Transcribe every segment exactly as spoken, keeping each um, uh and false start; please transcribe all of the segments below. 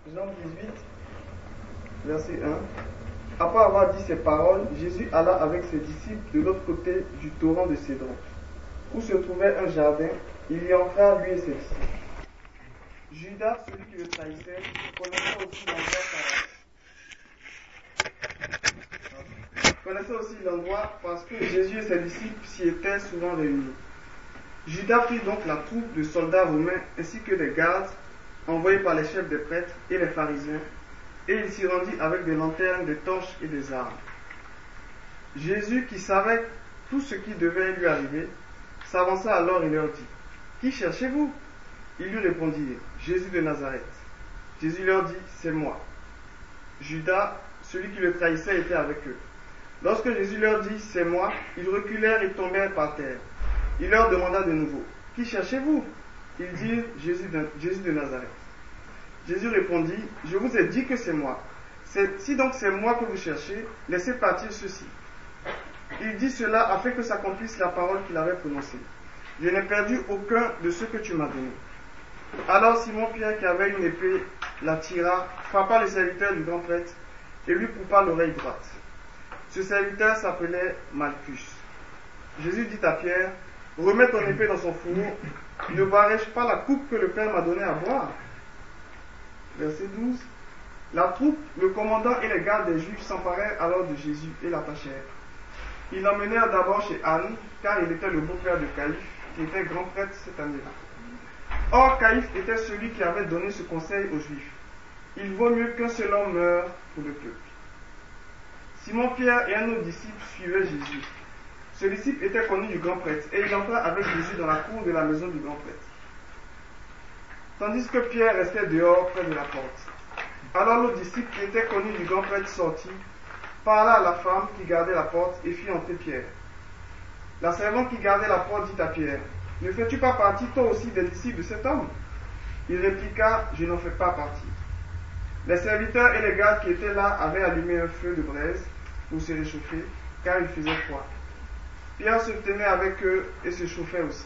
Jean dix-huit, verset un. Après avoir dit ces paroles, Jésus alla avec ses disciples de l'autre côté du torrent de Cédron, où se trouvait un jardin. Il y entra, lui et ses disciples. Judas, celui qui le trahissait, connaissait aussi l'endroit, par... connaissait aussi l'endroit parce que Jésus et ses disciples s'y étaient souvent réunis. Judas prit donc la troupe de soldats romains ainsi que des gardes envoyés par les chefs des prêtres et les pharisiens, et il s'y rendit avec des lanternes, des torches et des armes. Jésus, qui savait tout ce qui devait lui arriver, s'avança alors et leur dit : Qui cherchez-vous ? Ils lui répondirent : Jésus de Nazareth. Jésus leur dit : C'est moi. Judas, celui qui le trahissait, était avec eux. Lorsque Jésus leur dit : C'est moi, ils reculèrent et tombèrent par terre. Il leur demanda de nouveau : Qui cherchez-vous ? Ils dirent : Jésus de, Jésus de Nazareth. Jésus répondit : Je vous ai dit que c'est moi. C'est, si donc c'est moi que vous cherchez, laissez partir ceux-ci. Il dit cela afin que s'accomplisse la parole qu'il avait prononcée : Je n'ai perdu aucun de ceux que tu m'as donnés. Alors Simon-Pierre, qui avait une épée, la tira, frappa le serviteur du grand prêtre et lui coupa l'oreille droite. Ce serviteur s'appelait Malchus. Jésus dit à Pierre : Remets ton épée dans son fourreau. Ne boirai-je pas la coupe que le Père m'a donnée à boire ? Verset douze. La troupe, le commandant et les gardes des Juifs s'emparèrent alors de Jésus et l'attachèrent. Ils l'emmenèrent d'abord chez Anne, car il était le beau-père de Caïphe, qui était grand prêtre cette année-là. Or, Caïphe était celui qui avait donné ce conseil aux Juifs : Il vaut mieux qu'un seul homme meure pour le peuple. Simon-Pierre et un autre disciple suivaient Jésus. Ce disciple était connu du grand prêtre, et il entra avec Jésus dans la cour de la maison du grand prêtre. Tandis que Pierre restait dehors près de la porte. Alors l'autre disciple qui était connu du grand prêtre sortit, parla à la femme qui gardait la porte et fit entrer Pierre. La servante qui gardait la porte dit à Pierre : Ne fais-tu pas partie toi aussi des disciples de cet homme ? Il répliqua : Je n'en fais pas partie. Les serviteurs et les gardes qui étaient là avaient allumé un feu de braise pour se réchauffer, car il faisait froid. Pierre se tenait avec eux et se chauffait aussi.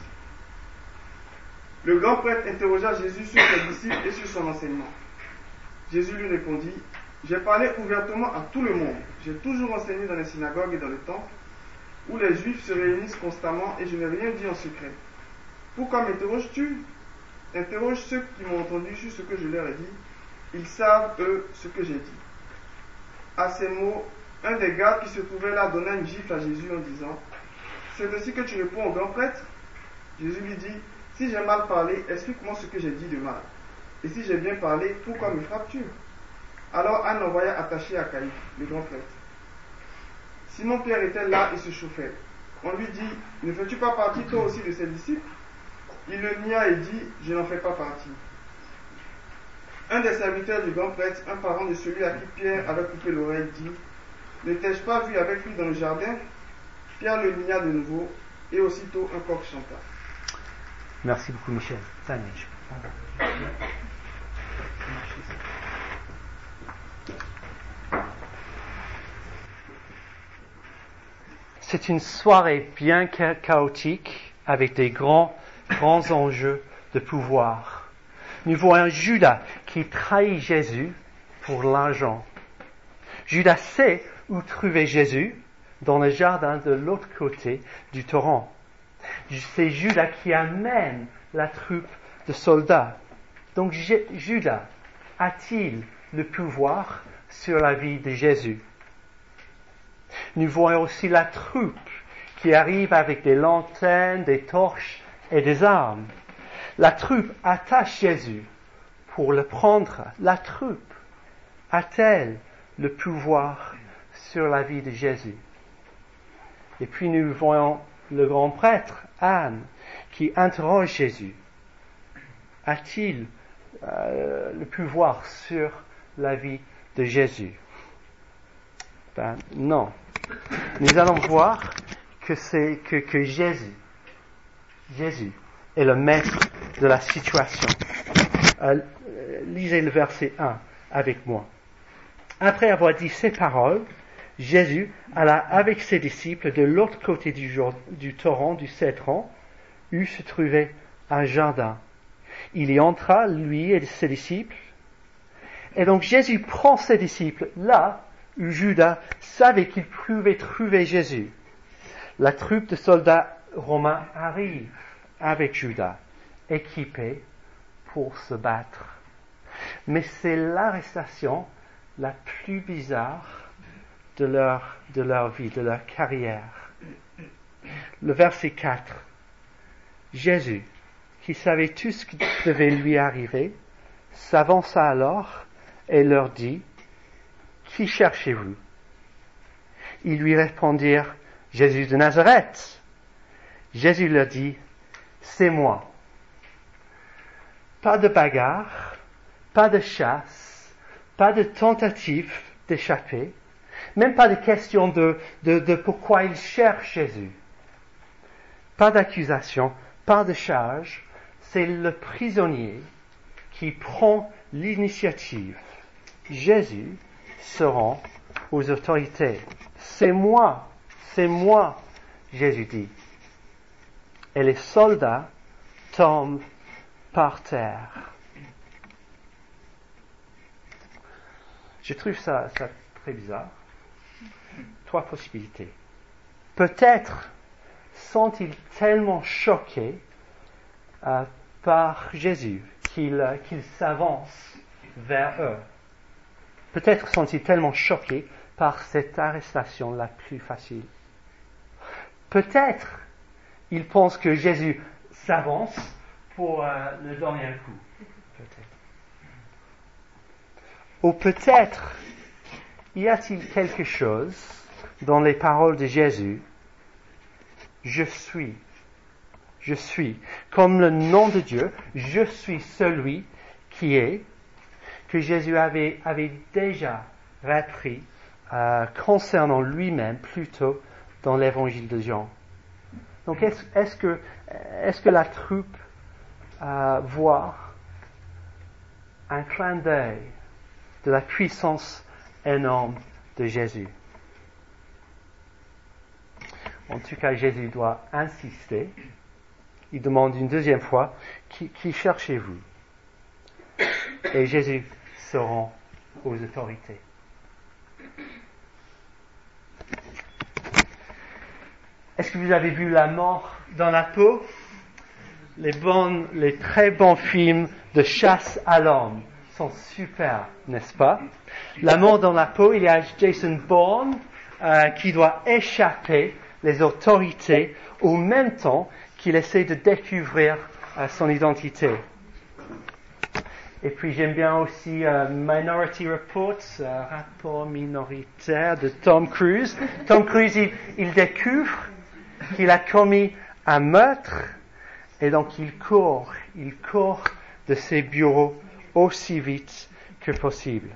Le grand prêtre interrogea Jésus sur ses disciples et sur son enseignement. Jésus lui répondit : J'ai parlé ouvertement à tout le monde. J'ai toujours enseigné dans les synagogues et dans le temple, où les Juifs se réunissent constamment, et je n'ai rien dit en secret. Pourquoi m'interroges-tu ? Interroge ceux qui m'ont entendu sur ce que je leur ai dit. Ils savent, eux, ce que j'ai dit. À ces mots, un des gardes qui se trouvait là donna une gifle à Jésus en disant : C'est ainsi que tu réponds au grand prêtre ? Jésus lui dit : Si j'ai mal parlé, explique-moi ce que j'ai dit de mal. Et si j'ai bien parlé, pourquoi me frappes-tu ? Alors Anne envoya attacher à Caïphe, le grand prêtre. Simon-Pierre était là et se chauffait. On lui dit : Ne fais-tu pas partie toi aussi de ses disciples ? Il le nia et dit : Je n'en fais pas partie. Un des serviteurs du grand prêtre, un parent de celui à qui Pierre avait coupé l'oreille, dit : Ne t'ai-je pas vu avec lui dans le jardin ? Pierre le nia de nouveau, et aussitôt un coq chanta. Merci beaucoup, Michel. C'est une soirée bien chaotique avec des grands, grands enjeux de pouvoir. Nous voyons Judas qui trahit Jésus pour l'argent. Judas sait où trouver Jésus, dans le jardin de l'autre côté du torrent. C'est Judas qui amène la troupe de soldats. Donc Judas a-t-il le pouvoir sur la vie de Jésus ? Nous voyons aussi la troupe qui arrive avec des lanternes, des torches et des armes. La troupe attache Jésus pour le prendre. La troupe a-t-elle le pouvoir sur la vie de Jésus ? Et puis nous voyons le grand prêtre, Anne, qui interroge Jésus. A-t-il euh, le pouvoir sur la vie de Jésus ? Ben non. Nous allons voir que c'est que, que Jésus, Jésus est le maître de la situation. Euh, lisez le verset un avec moi. Après avoir dit ces paroles, Jésus alla avec ses disciples de l'autre côté du, jour, du torrent du Cédron, où se trouvait un jardin. Il y entra, lui et ses disciples, Et donc Jésus prend ses disciples là où Judas savait qu'il pouvait trouver Jésus. La troupe de soldats romains arrive avec Judas, équipés pour se battre. Mais c'est l'arrestation la plus bizarre de leur, de leur vie, de leur carrière. Le verset quatre. Jésus, qui savait tout ce qui devait lui arriver, s'avança alors et leur dit, « Qui cherchez-vous » Ils lui répondirent, « Jésus de Nazareth. » Jésus leur dit, « C'est moi. » Pas de bagarre, pas de chasse, pas de tentative d'échapper, même pas de question de, de, de pourquoi ils cherchent Jésus. Pas d'accusation, pas de charge, c'est le prisonnier qui prend l'initiative. Jésus se rend aux autorités. C'est moi, c'est moi, Jésus dit. Et les soldats tombent par terre. Je trouve ça, ça très bizarre. Trois possibilités. Peut-être sont-ils tellement choqués euh, par Jésus qu'ils euh, qu'ils s'avancent vers eux. Peut-être sont-ils tellement choqués par cette arrestation la plus facile. Peut-être ils pensent que Jésus s'avance pour euh, le donner un coup. Peut-être. Ou peut-être y a-t-il quelque chose dans les paroles de Jésus, je suis, je suis, comme le nom de Dieu, je suis celui qui est, que Jésus avait, avait déjà repris euh, concernant lui-même plutôt dans l'évangile de Jean. Donc est-ce, est-ce, que, est-ce que la troupe euh, voit un clin d'œil de la puissance énorme de Jésus? En tout cas, Jésus doit insister. Il demande une deuxième fois, qui, qui cherchez-vous? Et Jésus se rend aux autorités. Est-ce que vous avez vu La mort dans la peau? Les bons, les très bons films de chasse à l'homme sont super, n'est-ce pas? La mort dans la peau, il y a Jason Bourne euh, qui doit échapper les autorités au même temps qu'il essaie de découvrir euh, son identité. Et puis j'aime bien aussi euh, Minority Report, euh, rapport minoritaire de Tom Cruise. Tom Cruise, il, il découvre qu'il a commis un meurtre et donc il court, il court de ses bureaux aussi vite que possible.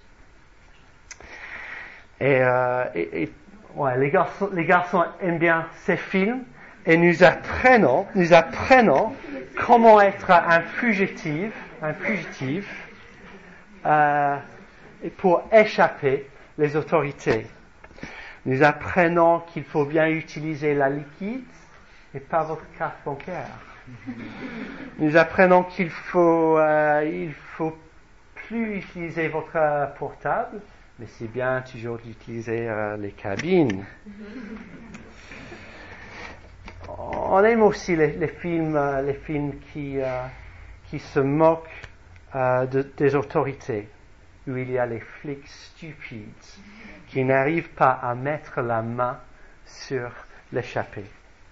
Et, euh, et, et ouais, les garçons, les garçons aiment bien ces films et nous apprenons, nous apprenons comment être un fugitif, un fugitif, euh, pour échapper les autorités. Nous apprenons qu'il faut bien utiliser la liquide et pas votre carte bancaire. Nous apprenons qu'il faut, euh, il faut plus utiliser votre euh, portable, mais c'est bien toujours d'utiliser euh, les cabines. On aime aussi les, les films, euh, les films qui, euh, qui se moquent euh, de, des autorités, où il y a les flics stupides qui n'arrivent pas à mettre la main sur l'échappée.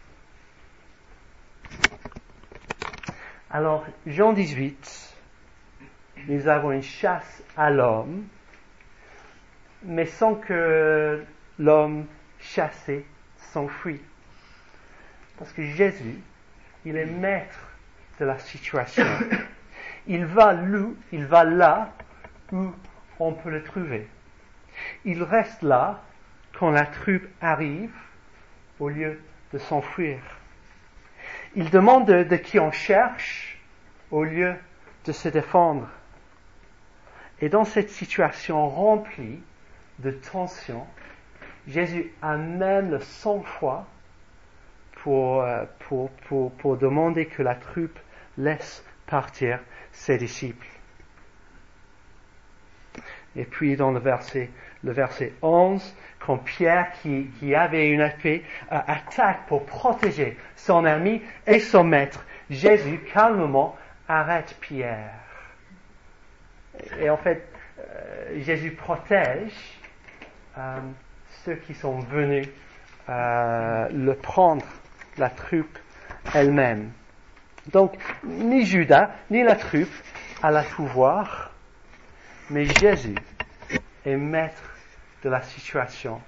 Alors, Jean dix-huit, nous avons une chasse à l'homme, mais sans que l'homme chassé s'enfuit. Parce que Jésus, il est maître de la situation. Il va là, il va là où on peut le trouver. Il reste là quand la troupe arrive au lieu de s'enfuir. Il demande de, de qui on cherche au lieu de se défendre. Et dans cette situation remplie de tension, Jésus a même le sang-froid pour, pour, pour, pour demander que la troupe laisse partir ses disciples. Et puis dans le verset, le verset onze, quand Pierre, qui, qui avait une épée, euh, attaque pour protéger son ami et son maître, Jésus calmement arrête Pierre. Et en fait, euh, Jésus protège euh, ceux qui sont venus euh, le prendre, la troupe elle-même. Donc, ni Judas, ni la troupe a le pouvoir, mais Jésus est maître de la situation.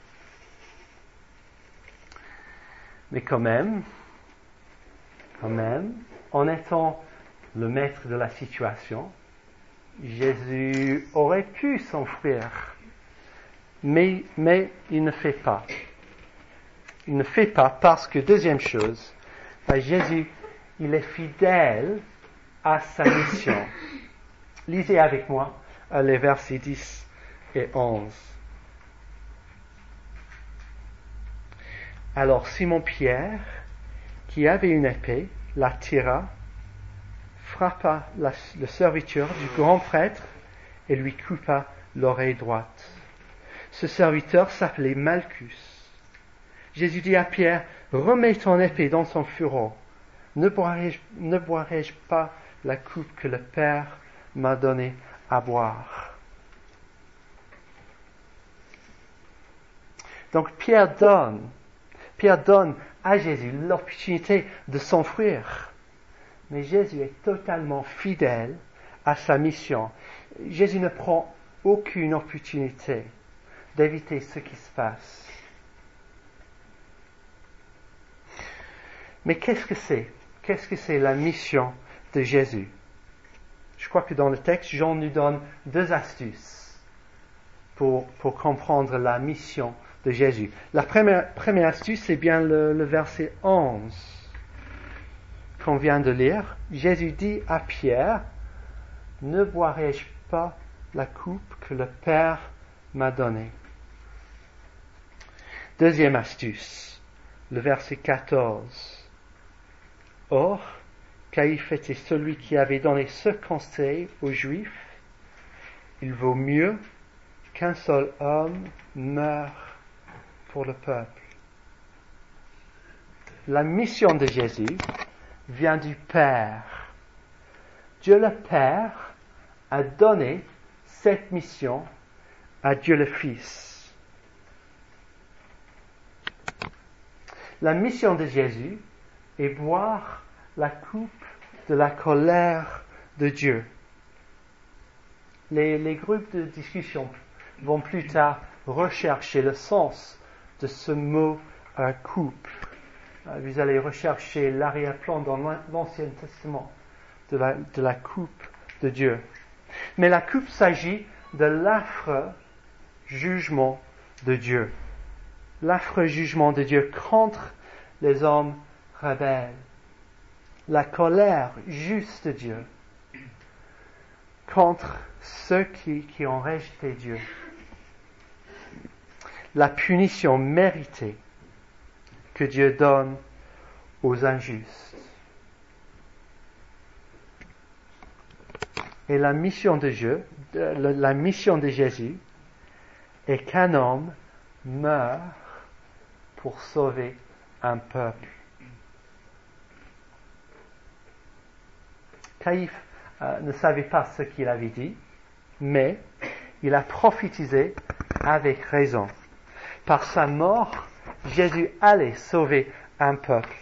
Mais quand même, quand même, en étant le maître de la situation, Jésus aurait pu s'enfuir, mais, mais il ne fait pas. Il ne fait pas parce que, deuxième chose, Jésus, il est fidèle à sa mission. Lisez avec moi les versets dix et onze. Alors Simon-Pierre, qui avait une épée, la tira, frappa la, le serviteur du grand prêtre et lui coupa l'oreille droite. Ce serviteur s'appelait Malchus. Jésus dit à Pierre, « Remets ton épée dans son fourreau. Ne boirai-je, ne boirai-je pas la coupe que le Père m'a donnée à boire ?» Donc Pierre donne, Pierre donne à Jésus l'opportunité de s'enfuir. Mais Jésus est totalement fidèle à sa mission. Jésus ne prend aucune opportunité d'éviter ce qui se passe. Mais qu'est-ce que c'est? Qu'est-ce que c'est la mission de Jésus? Je crois que dans le texte, Jean nous donne deux astuces pour, pour comprendre la mission de Jésus. La première, première astuce, c'est bien le, le verset onze qu'on vient de lire. Jésus dit à Pierre, « Ne boirai-je pas la coupe que le Père m'a donnée ?» Deuxième astuce, le verset quatorze. Or, Caïphe était celui qui avait donné ce conseil aux Juifs, « Il vaut mieux qu'un seul homme meure pour le peuple. » La mission de Jésus vient du Père. Dieu le Père a donné cette mission à Dieu le Fils. La mission de Jésus est boire la coupe de la colère de Dieu. Les, les groupes de discussion vont plus tard rechercher le sens de ce mot euh, coupe. Euh, vous allez rechercher l'arrière-plan dans l'Ancien Testament de la, de la coupe de Dieu. Mais la coupe s'agit de l'affreux jugement de Dieu. L'affreux jugement de Dieu contre les hommes rebelles. La colère juste de Dieu contre ceux qui, qui ont rejeté Dieu. La punition méritée que Dieu donne aux injustes. Et la mission de Dieu, la mission de Jésus est qu'un homme meure pour sauver un peuple. Caïphe euh, ne savait pas ce qu'il avait dit, mais il a prophétisé avec raison. Par sa mort, Jésus allait sauver un peuple.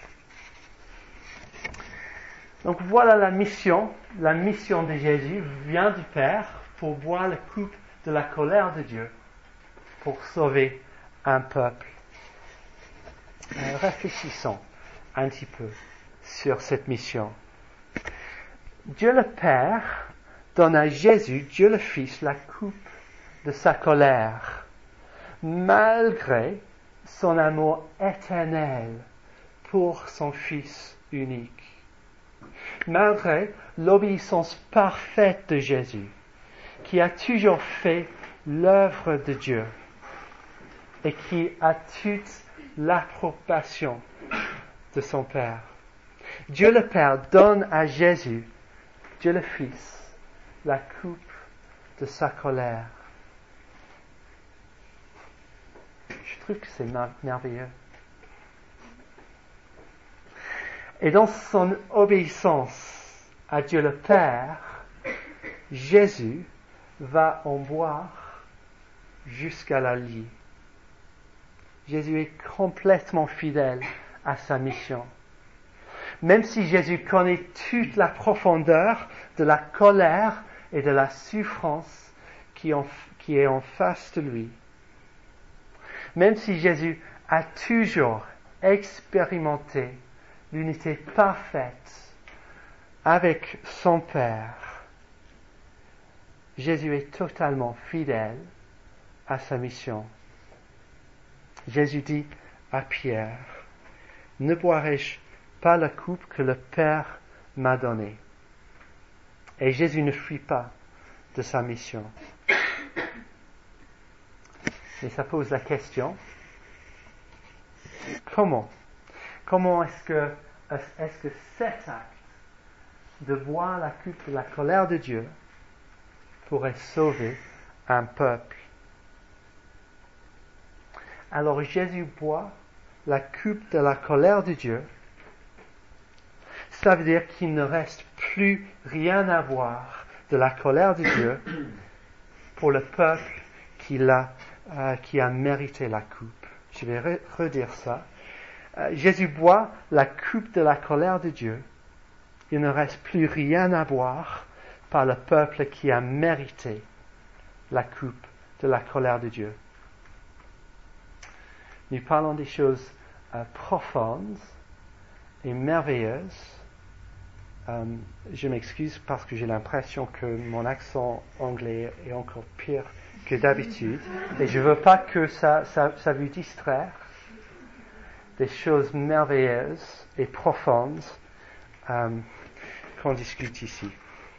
Donc voilà la mission. La mission de Jésus vient du Père pour boire la coupe de la colère de Dieu, pour sauver un peuple. Euh, réfléchissons un petit peu sur cette mission. Dieu le Père donne à Jésus, Dieu le Fils, la coupe de sa colère, malgré son amour éternel pour son Fils unique. Malgré l'obéissance parfaite de Jésus, qui a toujours fait l'œuvre de Dieu et qui a toute l'approbation de son Père. Dieu le Père donne à Jésus, Dieu le Fils, la coupe de sa colère. trouve que c'est merveilleux. Et dans son obéissance à Dieu le Père, Jésus va en boire jusqu'à la lie. Jésus est complètement fidèle à sa mission. Même si Jésus connaît toute la profondeur de la colère et de la souffrance qui, en, qui est en face de lui, même si Jésus a toujours expérimenté l'unité parfaite avec son Père, Jésus est totalement fidèle à sa mission. Jésus dit à Pierre, « Ne boirai-je pas la coupe que le Père m'a donnée ?» Et Jésus ne fuit pas de sa mission. Et ça pose la question, comment Comment est-ce que, est-ce que cet acte de boire la coupe de la colère de Dieu pourrait sauver un peuple? Alors Jésus boit la coupe de la colère de Dieu. Ça veut dire qu'il ne reste plus rien à boire de la colère de Dieu pour le peuple qui a, euh, qui a mérité la coupe. Je vais re- redire ça. Euh, Jésus boit la coupe de la colère de Dieu. Il ne reste plus rien à boire par le peuple qui a mérité la coupe de la colère de Dieu. Nous parlons des choses euh, profondes et merveilleuses. Euh, je m'excuse parce que j'ai l'impression que mon accent anglais est encore pire que d'habitude et je ne veux pas que ça, ça, ça vous distraire des choses merveilleuses et profondes euh, qu'on discute ici.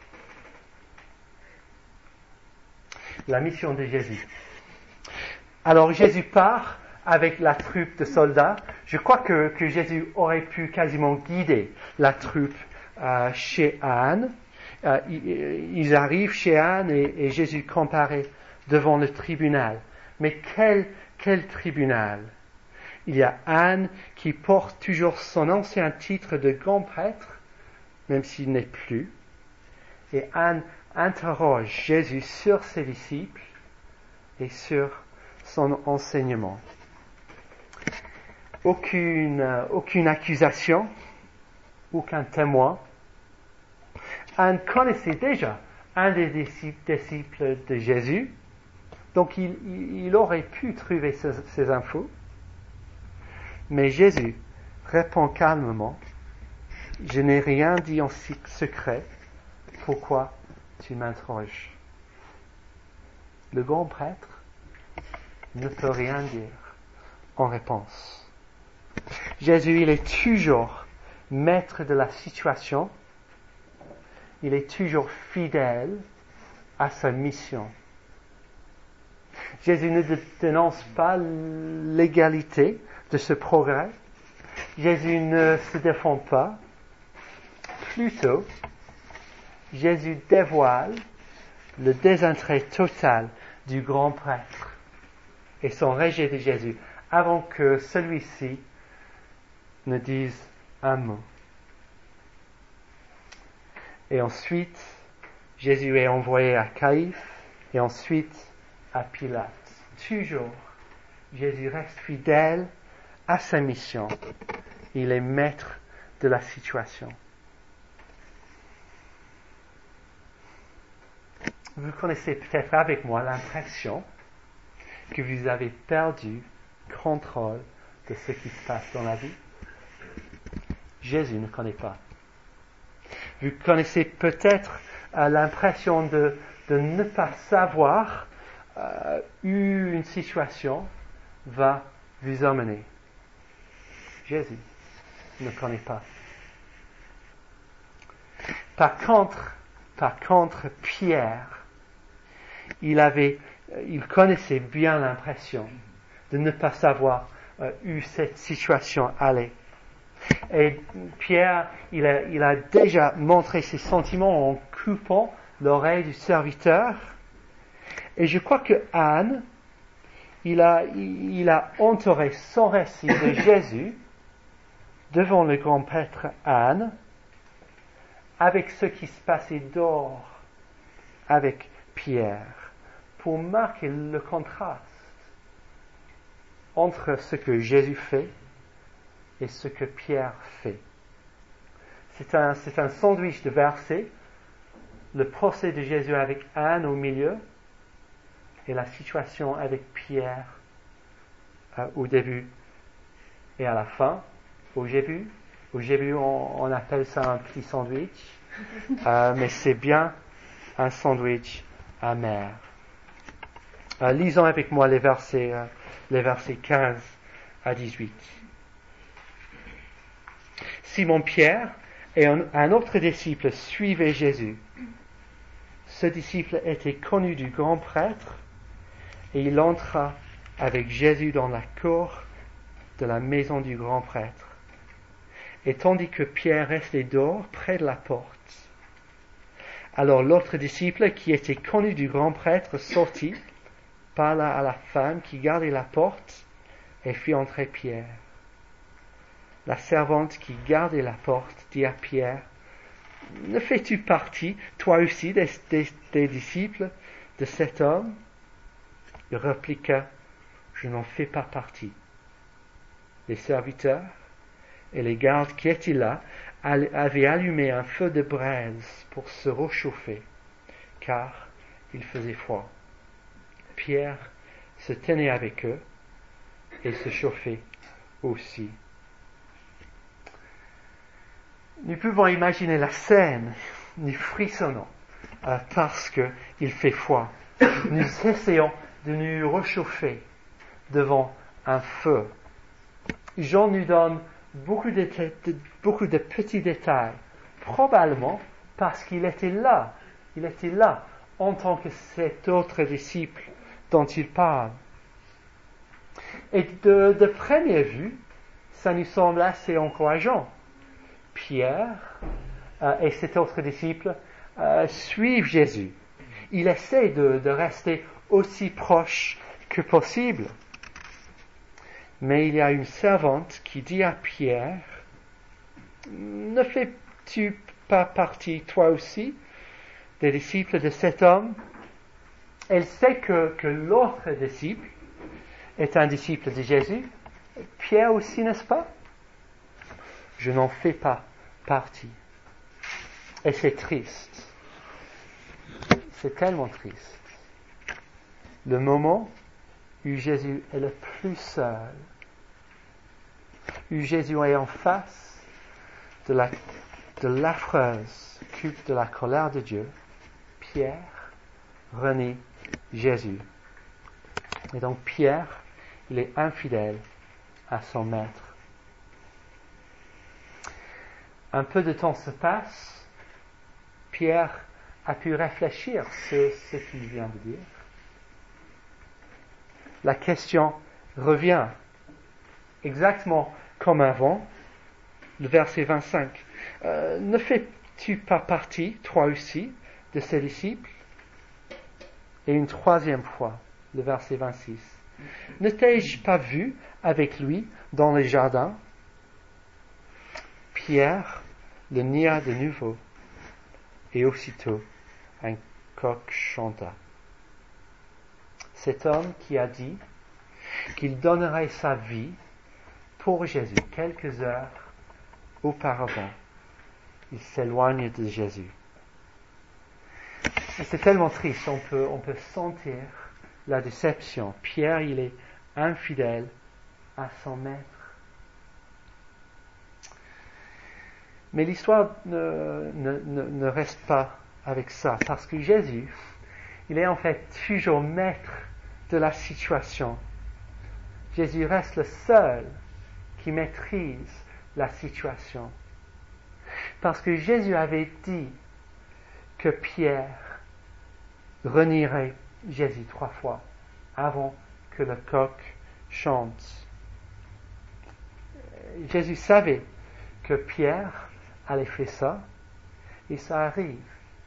La mission de Jésus. Alors Jésus part avec la troupe de soldats. Je crois que, que Jésus aurait pu quasiment guider la troupe euh, chez Anne. Euh, ils, ils arrivent chez Anne et, et Jésus comparaît devant le tribunal. Mais quel, quel tribunal? Il y a Anne qui porte toujours son ancien titre de grand prêtre, même s'il n'est plus. Et Anne interroge Jésus sur ses disciples et sur son enseignement. Aucune, euh, aucune accusation, aucun témoin. Anne connaissait déjà un des disciples de Jésus, donc il, il aurait pu trouver ces, ces infos. Mais Jésus répond calmement, « Je n'ai rien dit en secret, pourquoi tu m'interroges ?» Le grand prêtre ne peut rien dire en réponse. Jésus, il est toujours maître de la situation, il est toujours fidèle à sa mission. Jésus ne dénonce pas l'égalité de ce progrès. Jésus ne se défend pas. Plutôt, Jésus dévoile le désintérêt total du grand prêtre et son rejet de Jésus avant que celui-ci ne dise un mot. Et ensuite, Jésus est envoyé à Caïphe et ensuite à Pilate. Toujours, Jésus reste fidèle à sa mission. Il est maître de la situation. Vous connaissez peut-être avec moi l'impression que vous avez perdu contrôle de ce qui se passe dans la vie. Jésus ne connaît pas. Vous connaissez peut-être euh, l'impression de, de ne pas savoir euh, où une situation va vous emmener. Jésus ne connaît pas. Par contre, par contre, Pierre, il avait, il connaissait bien l'impression de ne pas savoir euh, où cette situation allait. Et Pierre, il a, il a déjà montré ses sentiments en coupant l'oreille du serviteur. Et je crois que Anne, il a, il a entouré son récit de Jésus devant le grand prêtre Anne, avec ce qui se passait dehors avec Pierre, pour marquer le contraste entre ce que Jésus fait et ce que Pierre fait. C'est un, c'est un sandwich de versets, le procès de Jésus avec Anne au milieu et la situation avec Pierre euh, au début et à la fin. Au début, au début on, on appelle ça un petit sandwich, euh, mais c'est bien un sandwich amer. Euh, lisons avec moi les versets, euh, les versets quinze à dix-huit. Simon-Pierre et un, un autre disciple suivaient Jésus. Ce disciple était connu du grand prêtre et il entra avec Jésus dans la cour de la maison du grand prêtre. Et tandis que Pierre restait dehors près de la porte, alors l'autre disciple qui était connu du grand prêtre sortit, parla à la femme qui gardait la porte et fit entrer Pierre. La servante qui gardait la porte dit à Pierre, « Ne fais-tu partie, toi aussi, des, des, des disciples de cet homme ?» Il répliqua, « Je n'en fais pas partie. » Les serviteurs et les gardes qui étaient là avaient allumé un feu de braise pour se réchauffer, car il faisait froid. Pierre se tenait avec eux et se chauffait aussi. Nous pouvons imaginer la scène, nous frissonnons euh, parce qu'il fait froid. Nous essayons de nous réchauffer devant un feu. Jean nous donne beaucoup de, de, beaucoup de petits détails, probablement parce qu'il était là, il était là en tant que cet autre disciple dont il parle. Et de, de première vue, ça nous semble assez encourageant. Pierre euh, et cet autre disciple euh, suivent Jésus. Il essaie de, de rester aussi proche que possible. Mais il y a une servante qui dit à Pierre, « Ne fais-tu pas partie, toi aussi, des disciples de cet homme ?» Elle sait que, que l'autre disciple est un disciple de Jésus. Pierre aussi, n'est-ce pas? Je n'en fais pas partie. Et c'est triste. C'est tellement triste. Le moment où Jésus est le plus seul, où Jésus est en face de, la, de l'affreuse coupe de la colère de Dieu, Pierre renie Jésus. Et donc Pierre, il est infidèle à son maître. Un peu de temps se passe, Pierre a pu réfléchir sur ce qu'il vient de dire. La question revient exactement comme avant, le verset vingt-cinq. Euh, ne fais-tu pas partie, toi aussi, de ses disciples? Et une troisième fois, le verset vingt-six. Ne t'ai-je pas vu avec lui dans les jardins? Pierre le nia de nouveau, et aussitôt un coq chanta. Cet homme qui a dit qu'il donnerait sa vie pour Jésus quelques heures auparavant, il s'éloigne de Jésus. Et c'est tellement triste, on peut, on peut sentir la déception. Pierre, il est infidèle à son maître. Mais l'histoire ne, ne, ne, ne reste pas avec ça, parce que Jésus, il est en fait toujours maître de la situation. Jésus reste le seul qui maîtrise la situation. Parce que Jésus avait dit que Pierre renierait Jésus trois fois avant que le coq chante. Jésus savait que Pierre allait faire ça, et ça arrive.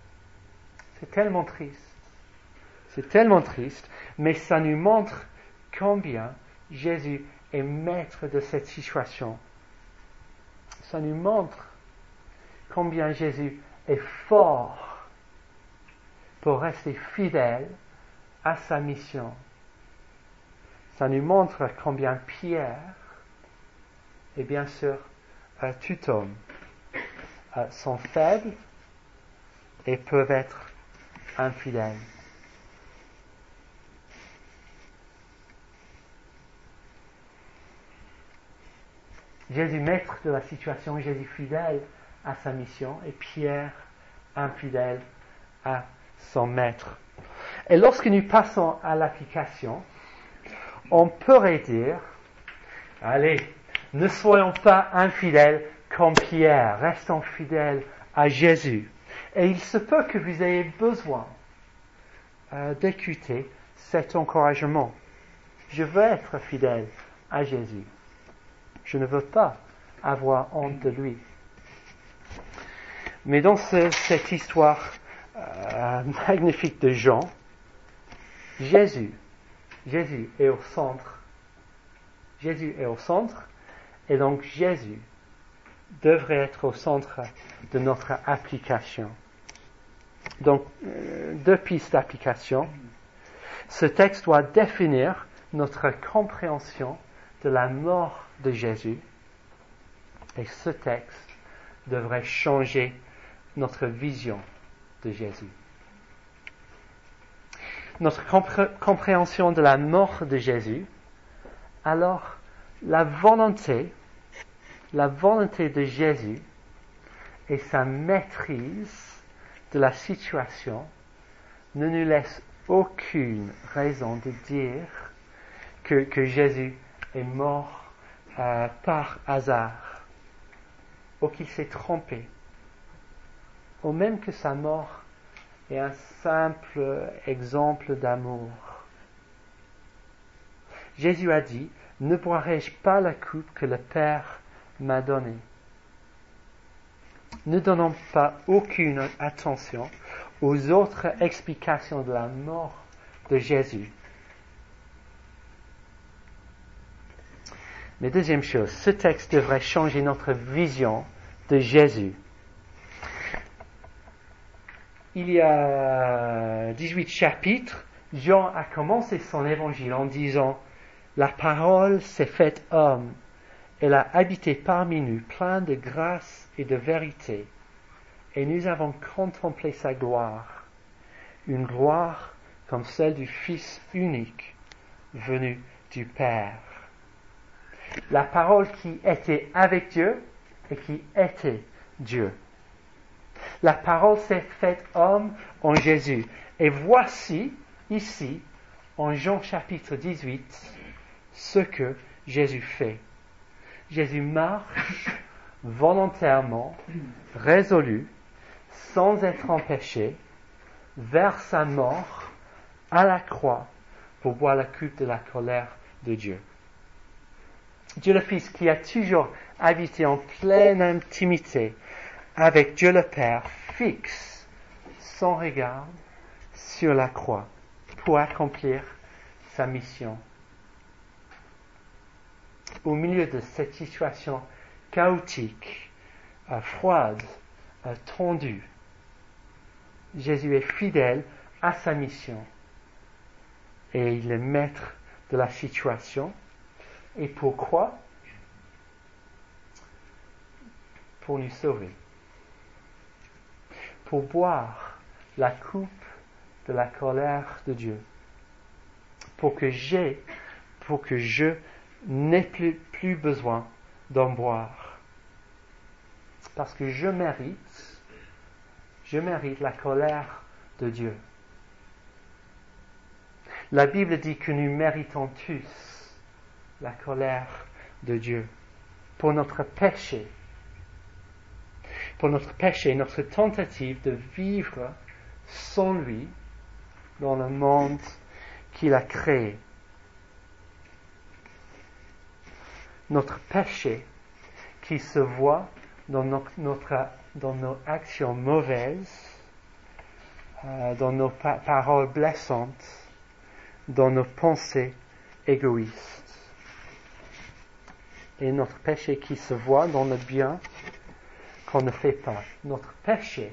C'est tellement triste. C'est tellement triste, mais ça nous montre combien Jésus est maître de cette situation. Ça nous montre combien Jésus est fort pour rester fidèle à sa mission. Ça nous montre combien Pierre et bien sûr euh, tout homme euh, sont faibles et peuvent être infidèles. Jésus maître de la situation, Jésus fidèle à sa mission et Pierre infidèle à son maître. Et lorsque nous passons à l'application, on pourrait dire, allez, ne soyons pas infidèles comme Pierre, restons fidèles à Jésus. Et il se peut que vous ayez besoin euh, d'écouter cet encouragement. Je veux être fidèle à Jésus. Je ne veux pas avoir honte de lui. Mais dans ce, cette histoire euh, magnifique de Jean, Jésus, Jésus est au centre. Jésus est au centre, et donc Jésus devrait être au centre de notre application. Donc, euh, deux pistes d'application. Ce texte doit définir notre compréhension de la mort de Jésus, et ce texte devrait changer notre vision de Jésus. Notre compré- compréhension de la mort de Jésus, alors la volonté, la volonté de Jésus et sa maîtrise de la situation ne nous laisse aucune raison de dire que, que Jésus est mort euh, par hasard, ou qu'il s'est trompé, ou même que sa mort est un simple exemple d'amour. Jésus a dit, « Ne boirai-je pas la coupe que le Père m'a donnée ?» Ne donnons pas aucune attention aux autres explications de la mort de Jésus. Mais deuxième chose, ce texte devrait changer notre vision de Jésus. Il y a dix-huit chapitres, Jean a commencé son évangile en disant « La parole s'est faite homme, elle a habité parmi nous, plein de grâce et de vérité, et nous avons contemplé sa gloire, une gloire comme celle du Fils unique, venu du Père. » La parole qui était avec Dieu et qui était Dieu. La parole s'est faite homme en Jésus. Et voici, ici, en Jean chapitre dix-huit, ce que Jésus fait. Jésus marche volontairement, résolu, sans être empêché, vers sa mort à la croix pour boire la coupe de la colère de Dieu. Dieu le Fils, qui a toujours habité en pleine intimité avec Dieu le Père, fixe son regard sur la croix pour accomplir sa mission. Au milieu de cette situation chaotique, euh, froide, euh, tendue, Jésus est fidèle à sa mission et il est maître de la situation. Et pourquoi? Pour nous sauver. Pour boire la coupe de la colère de Dieu. Pour que j'ai, pour que je n'ai plus, plus besoin d'en boire. Parce que je mérite, je mérite la colère de Dieu. La Bible dit que nous méritons tous la colère de Dieu pour notre péché, pour notre péché, notre tentative de vivre sans lui dans le monde qu'il a créé. Notre péché qui se voit dans, notre, notre, dans nos actions mauvaises, euh, dans nos pa- paroles blessantes, dans nos pensées égoïste. Et notre péché qui se voit dans le bien qu'on ne fait pas. Notre péché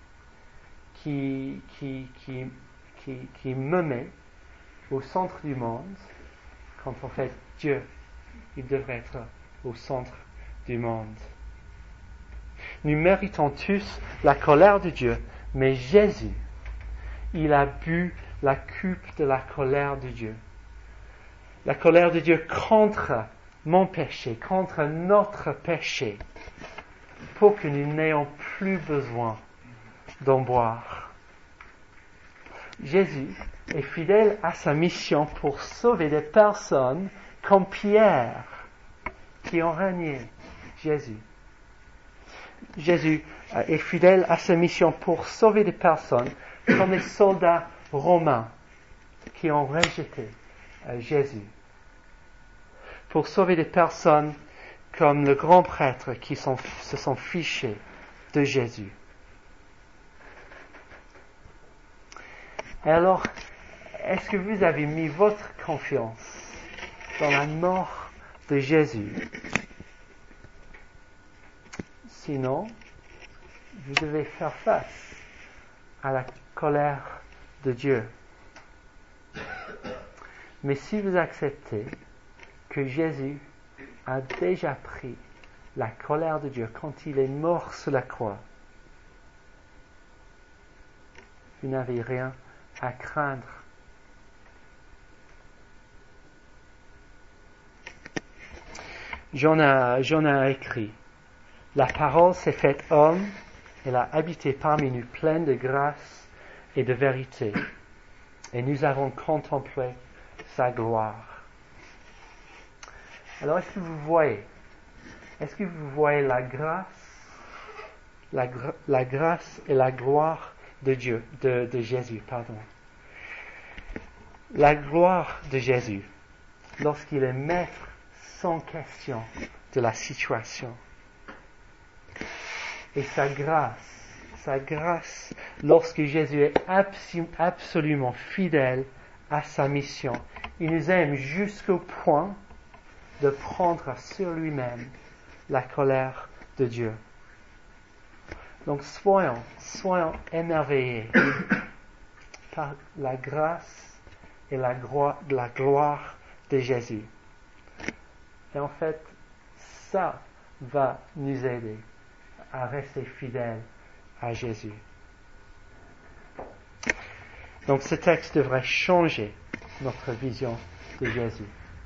qui, qui, qui, qui, qui me met au centre du monde, quand en fait Dieu, il devrait être au centre du monde. Nous méritons tous la colère de Dieu, mais Jésus, il a bu la coupe de la colère de Dieu. La colère de Dieu contre mon péché, contre notre péché, pour que nous n'ayons plus besoin d'en boire. Jésus est fidèle à sa mission pour sauver des personnes comme Pierre, qui ont renié Jésus. Jésus est fidèle à sa mission pour sauver des personnes comme les soldats romains qui ont rejeté Jésus. Pour sauver des personnes comme le grand prêtre qui sont, se sont fichés de Jésus. Et alors, est-ce que vous avez mis votre confiance dans la mort de Jésus? Sinon, vous devez faire face à la colère de Dieu. Mais si vous acceptez que Jésus a déjà pris la colère de Dieu quand il est mort sur la croix, vous n'avez rien à craindre. Jean a, Jean a écrit, « La parole s'est faite homme, elle a habité parmi nous pleine de grâce et de vérité, et nous avons contemplé sa gloire. » Alors, est-ce que vous voyez, est-ce que vous voyez la grâce, la, la grâce et la gloire de Dieu, de, de Jésus, pardon. La gloire de Jésus, lorsqu'il est maître sans question de la situation. Et sa grâce, sa grâce, lorsque Jésus est abs- absolument fidèle à sa mission. Il nous aime jusqu'au point de prendre sur lui-même la colère de Dieu. Donc soyons, soyons émerveillés par la grâce et la, gro- la gloire de Jésus. Et en fait, ça va nous aider à rester fidèles à Jésus. Donc ce texte devrait changer notre vision de Jésus.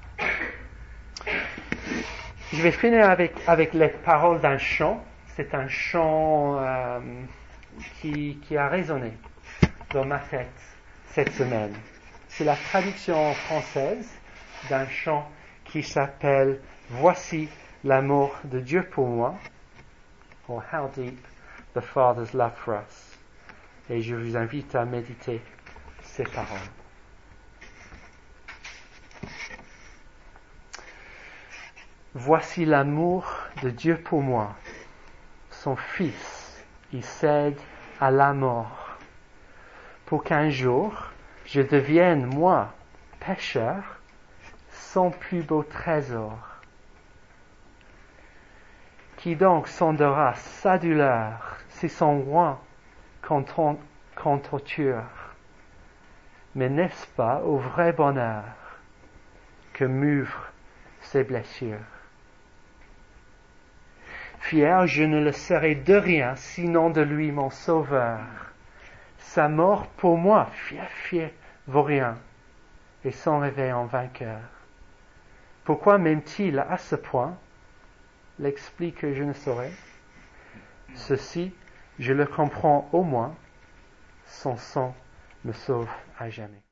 Je vais finir avec, avec les paroles d'un chant. C'est un chant euh, qui, qui a résonné dans ma tête cette semaine. C'est la traduction française d'un chant qui s'appelle « Voici l'amour de Dieu pour moi » ou « How deep the Father's love for us ». Et je vous invite à méditer ces paroles. Voici l'amour de Dieu pour moi. Son Fils, il cède à la mort, pour qu'un jour je devienne, moi, pécheur, son plus beau trésor. Qui donc sondera sa douleur, c'est son roi qu'on, ton, qu'on torture. Mais n'est-ce pas au vrai bonheur que m'ouvrent ses blessures? Fier, je ne le serai de rien, sinon de lui, mon sauveur. Sa mort pour moi, fier, fier, vaut rien, et son réveil en vainqueur. Pourquoi m'aime-t-il à ce point? L'explique que je ne saurais. Ceci, je le comprends au moins, son sang me sauve à jamais.